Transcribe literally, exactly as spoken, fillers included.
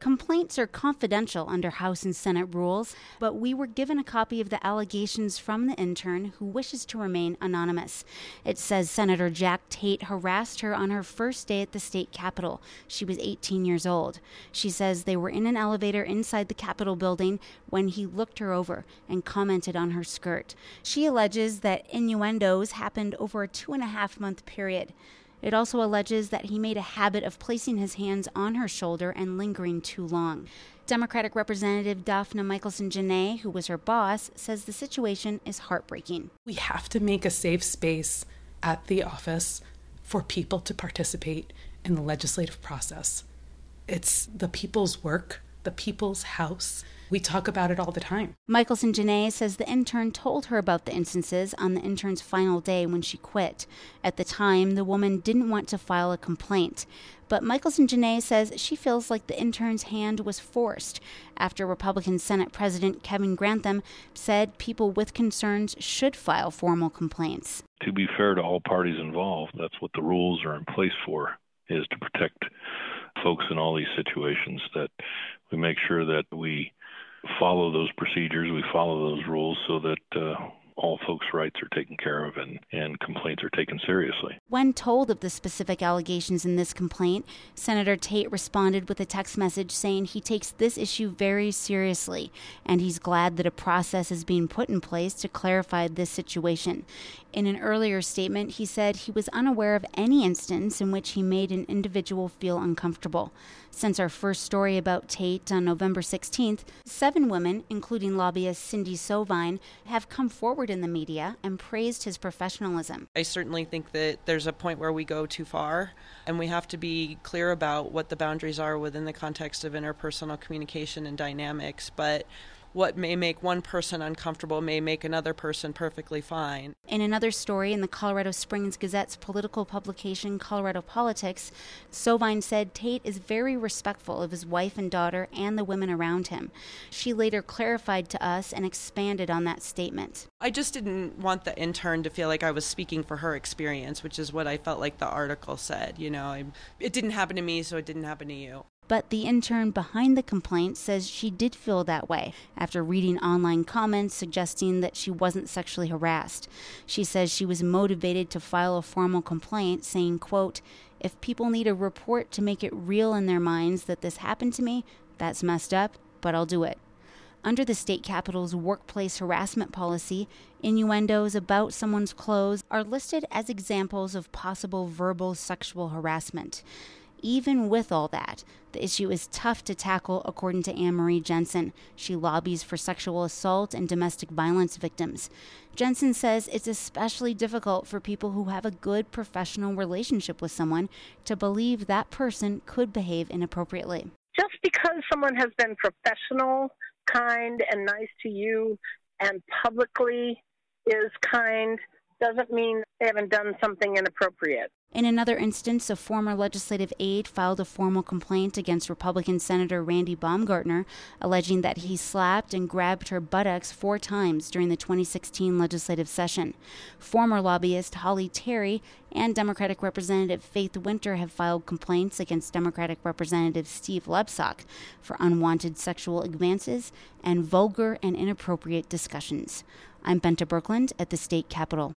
Complaints are confidential under House and Senate rules, but we were given a copy of the allegations from the intern who wishes to remain anonymous. It says Senator Jack Tate harassed her on her first day at the state capitol. She was eighteen years old. She says they were in an elevator inside the Capitol building when he looked her over and commented on her skirt. She alleges that innuendos happened over a two and a half month period. It also alleges that he made a habit of placing his hands on her shoulder and lingering too long. Democratic Representative Daphne Michaelson-Jeannet, who was her boss, says the situation is heartbreaking. We have to make a safe space at the office for people to participate in the legislative process. It's the people's work, the people's house. We talk about it all the time. Michaelson-Jeannet says the intern told her about the instances on the intern's final day when she quit. At the time, the woman didn't want to file a complaint. But Michaelson-Jeannet says she feels like the intern's hand was forced after Republican Senate President Kevin Grantham said people with concerns should file formal complaints. To be fair to all parties involved, that's what the rules are in place for, is to protect folks in all these situations, that we make sure that we follow those procedures, we follow those rules so that uh, all folks' rights are taken care of and, and complaints are taken seriously. When told of the specific allegations in this complaint, Senator Tate responded with a text message saying he takes this issue very seriously and he's glad that a process is being put in place to clarify this situation. In an earlier statement, he said he was unaware of any instance in which he made an individual feel uncomfortable. Since our first story about Tate on November sixteenth, seven women, including lobbyist Cindy Sovine, have come forward in the media and praised his professionalism. I certainly think that there's a point where we go too far, and we have to be clear about what the boundaries are within the context of interpersonal communication and dynamics, but what may make one person uncomfortable may make another person perfectly fine. In another story in the Colorado Springs Gazette's political publication, Colorado Politics, Sovine said Tate is very respectful of his wife and daughter and the women around him. She later clarified to us and expanded on that statement. I just didn't want the intern to feel like I was speaking for her experience, which is what I felt like the article said. You know, I, it didn't happen to me, so it didn't happen to you. But the intern behind the complaint says she did feel that way after reading online comments suggesting that she wasn't sexually harassed. She says she was motivated to file a formal complaint saying, quote, "If people need a report to make it real in their minds that this happened to me, that's messed up, but I'll do it." Under the state capitol's workplace harassment policy, innuendos about someone's clothes are listed as examples of possible verbal sexual harassment. Even with all that, the issue is tough to tackle, according to Anne-Marie Jensen. She lobbies for sexual assault and domestic violence victims. Jensen says it's especially difficult for people who have a good professional relationship with someone to believe that person could behave inappropriately. Just because someone has been professional, kind, and nice to you, and publicly is kind, doesn't mean they haven't done something inappropriate. In another instance, a former legislative aide filed a formal complaint against Republican Senator Randy Baumgartner, alleging that he slapped and grabbed her buttocks four times during the twenty sixteen legislative session. Former lobbyist Holly Terry and Democratic Representative Faith Winter have filed complaints against Democratic Representative Steve Lebsock for unwanted sexual advances and vulgar and inappropriate discussions. I'm Benta Birkeland at the state capitol.